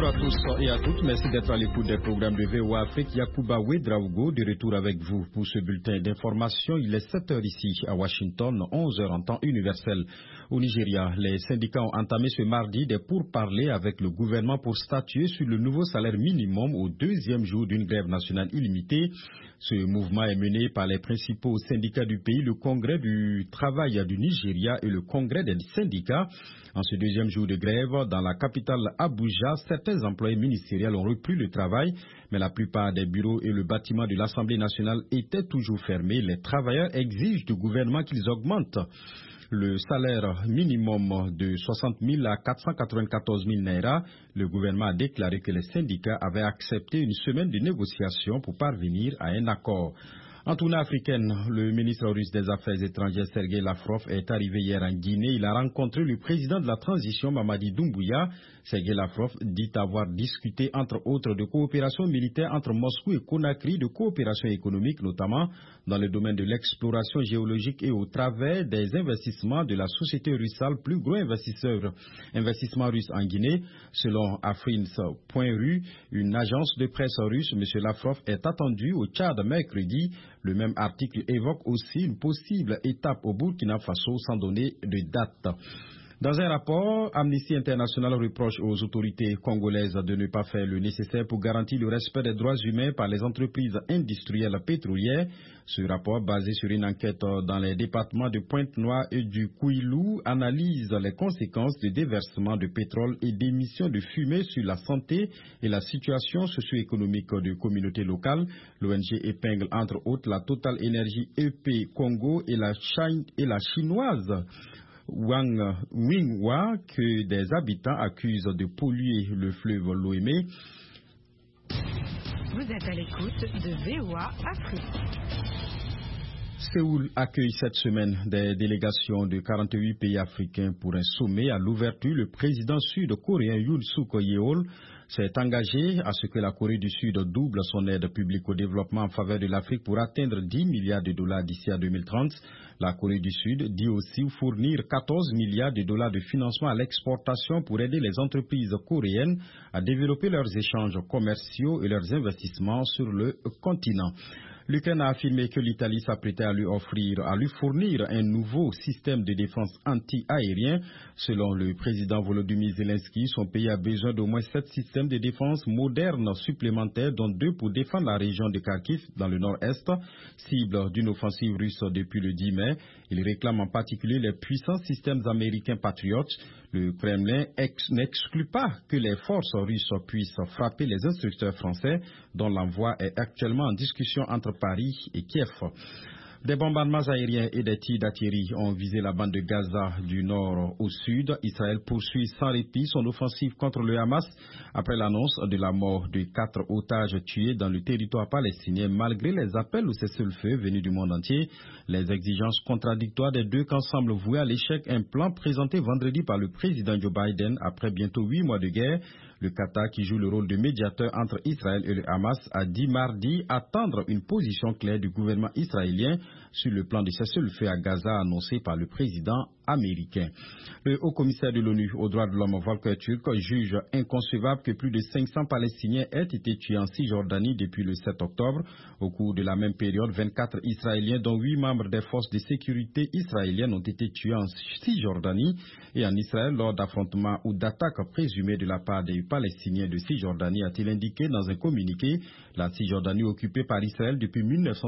Bonjour à tous et à toutes. Merci d'être à l'écoute des programmes de VOA Afrique. Yacouba Ouedraogo de retour avec vous pour ce bulletin d'information. Il est 7h ici à Washington, 11h en temps universel. Au Nigeria, les syndicats ont entamé ce mardi des pourparlers avec le gouvernement pour statuer sur le nouveau salaire minimum au deuxième jour d'une grève nationale illimitée. Ce mouvement est mené par les principaux syndicats du pays, le Congrès du travail du Nigeria et le Congrès des syndicats. En ce deuxième jour de grève, dans la capitale Abuja, certains employés ministériels ont repris le travail, mais la plupart des bureaux et le bâtiment de l'Assemblée nationale étaient toujours fermés. Les travailleurs exigent du gouvernement qu'ils augmentent le salaire minimum de 60 000 à 494 000 naira. Le gouvernement a déclaré que les syndicats avaient accepté une semaine de négociations pour parvenir à un accord. En tournée africaine, le ministre russe des Affaires étrangères Sergei Lavrov est arrivé hier en Guinée. Il a rencontré le président de la transition Mamadi Doumbouya. Sergei Lavrov dit avoir discuté entre autres de coopération militaire entre Moscou et Conakry, de coopération économique notamment dans le domaine de l'exploration géologique et au travers des investissements de la société Russal, plus gros investissement russe en Guinée. Selon Afrins.ru, une agence de presse russe, M. Lavrov est attendu au Tchad mercredi. Le même article évoque aussi une possible étape au Burkina Faso sans donner de date. Dans un rapport, Amnesty International reproche aux autorités congolaises de ne pas faire le nécessaire pour garantir le respect des droits humains par les entreprises industrielles pétrolières. Ce rapport, basé sur une enquête dans les départements de Pointe-Noire et du Kouilou, analyse les conséquences du déversement de pétrole et d'émissions de fumée sur la santé et la situation socio-économique de communautés locales. L'ONG épingle entre autres la Total Energy EP Congo et la chinoise Wang Wingwa, que des habitants accusent de polluer le fleuve Loémé. Vous êtes à l'écoute de VOA Afrique. Séoul accueille cette semaine des délégations de 48 pays africains pour un sommet. À l'ouverture, le président sud-coréen Yoon Suk-yeol s'est engagé à ce que la Corée du Sud double son aide publique au développement en faveur de l'Afrique pour atteindre 10 milliards de dollars d'ici à 2030. La Corée du Sud dit aussi fournir 14 milliards de dollars de financement à l'exportation pour aider les entreprises coréennes à développer leurs échanges commerciaux et leurs investissements sur le continent. L'Ukraine a affirmé que l'Italie s'apprêtait à lui fournir un nouveau système de défense anti-aérien. Selon le président Volodymyr Zelensky, son pays a besoin d'au moins 7 systèmes de défense modernes supplémentaires, dont 2 pour défendre la région de Kharkiv dans le nord-est, cible d'une offensive russe depuis le 10 mai. Il réclame en particulier les puissants systèmes américains Patriot. Le Kremlin n'exclut pas que les forces russes puissent frapper les instructeurs français, dont l'envoi est actuellement en discussion entre Paris et Kiev. Des bombardements aériens et des tirs d'artillerie ont visé la bande de Gaza du nord au sud. Israël poursuit sans répit son offensive contre le Hamas après l'annonce de la mort de 4 otages tués dans le territoire palestinien malgré les appels au cessez-le-feu venus du monde entier. Les exigences contradictoires des deux camps semblent vouer à l'échec un plan présenté vendredi par le président Joe Biden après bientôt 8 mois de guerre. Le Qatar, qui joue le rôle de médiateur entre Israël et le Hamas, a dit mardi attendre une position claire du gouvernement israélien sur le plan de cessez-le-feu à Gaza annoncé par le président américain. Le haut-commissaire de l'ONU aux droits de l'homme, Volker Turk, juge inconcevable que plus de 500 Palestiniens aient été tués en Cisjordanie depuis le 7 octobre. Au cours de la même période, 24 Israéliens, dont 8 membres des forces de sécurité israéliennes, ont été tués en Cisjordanie et en Israël lors d'affrontements ou d'attaques présumées de la part des Palestiniens de Cisjordanie, a-t-il indiqué dans un communiqué. La Cisjordanie occupée par Israël depuis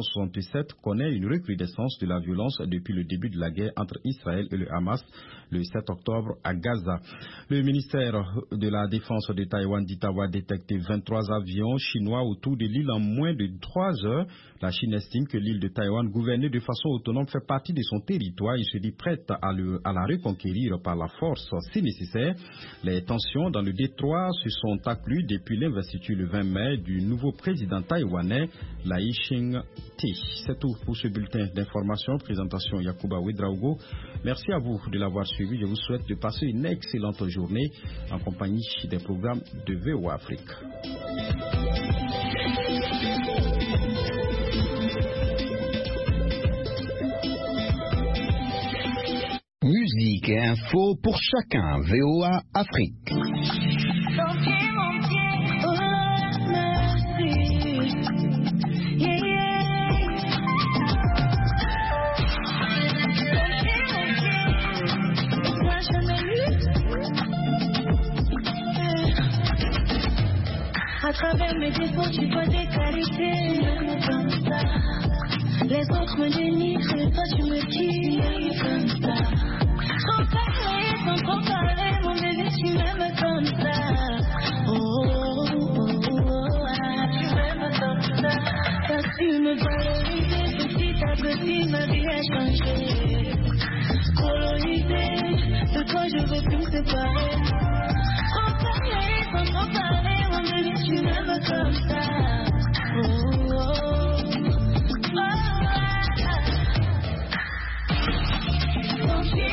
1967 connaît une recrudescence de la violence depuis le début de la guerre entre Israël et le Hamas le 7 octobre à Gaza. Le ministère de la Défense de Taïwan dit avoir détecté 23 avions chinois autour de l'île en moins de 3 heures. La Chine estime que l'île de Taïwan, gouvernée de façon autonome, fait partie de son territoire et se dit prête à la reconquérir par la force si nécessaire. Les tensions dans le détroit se sont accrues depuis l'investiture le 20 mai du nouveau président taïwanais, Lai Ching-te. C'est tout pour ce bulletin d'information. Présentation Yacouba Ouedraogo. Merci à vous de l'avoir suivi. Je vous souhaite de passer une excellente journée en compagnie des programmes de VOA Afrique. Musique et info pour chacun. VOA Afrique. À travers mes défauts, tu vois des qualités. Comme ça. Les autres me dénigrent, mais toi tu me kiffes. Comme ça. Sans parler, sans trop parler, mon bébé, tu m'aimes comme ça. Oh, tu m'aimes comme ça. Car tu me valorises, petit à petit, ma vie a changé. Colonisé, de toi je veux plus me séparer. Sans parler, sans trop parler, mon bébé, tu m'aimes comme ça. Oh, mon pied,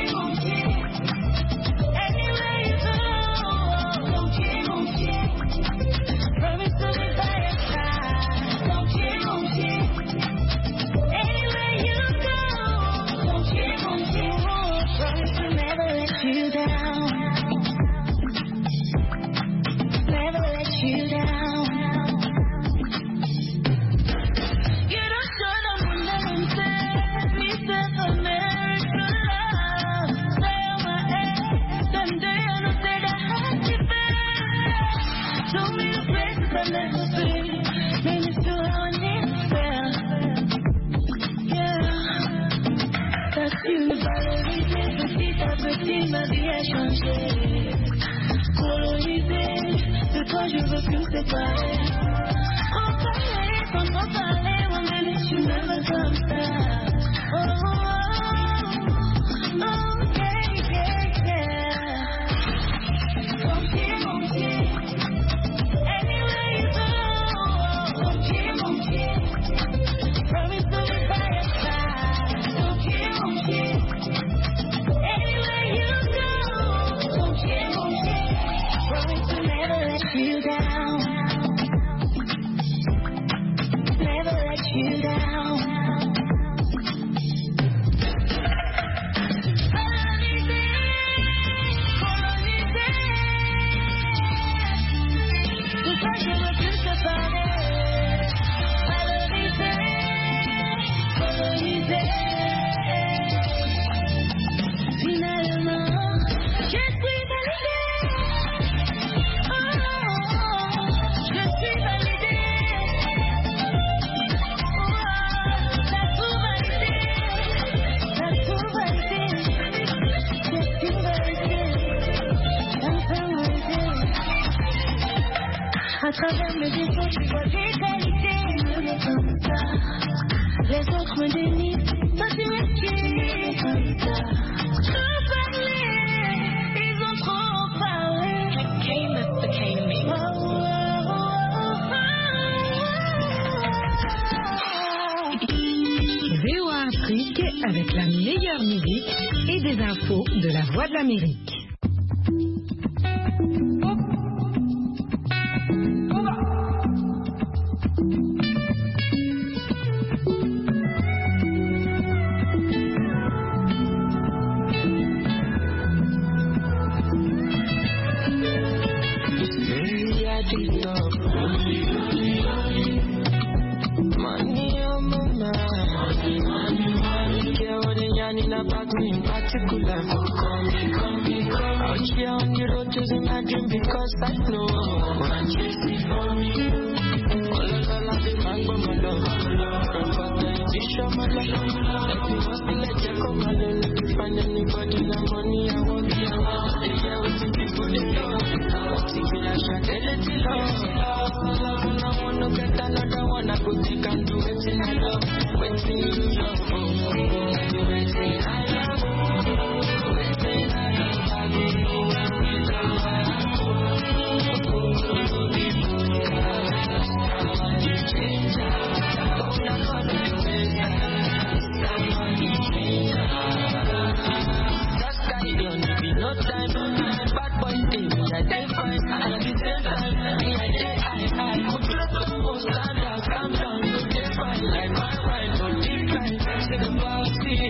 anywhere you go. Mon pied, promise to be by your side. Mon pied, anywhere you go. Mon pied, promise to never let you down. Never let you down. You don't show them when they're inside. Me self American love. Stay on my head. Someday I know say that I have show me the places I've never been. Make me feel how I need to feel. Yeah. That's you. Valoriser petit à petit ma vie a changé. Colonisé. De toi je veux plus me séparer. Sans parler, sans trop parler, mon bébé tu m'aimes comme ça. Oh, yeah, yeah. Mon pied, anywhere you go. Mon pied, promise to be by your side. Mon pied, anywhere you go. Mon pied, promise to never let you down. Never let you down. Colonisé. De toi je veux plus te parler. Colonisé. Finalement, je suis validée. Je suis validée. T'as tout validé. T'as tout validé. Je suis validée. Enfin validée. À travers mes défauts, tu vois des qualités. Mais comme ça, les autres me dénigrent. Toi tu me kiffes comme ça. Trop parlé, ils ont trop parlé. Became me. VOA Afrique avec la meilleure musique et des infos de la Voix de l'Amérique. Money on my mind. Care what they yarning about me in particular. Call me. Out here on the road chasing my dream because I know I'm chasing for me. All of the love is my love. From what I show my love.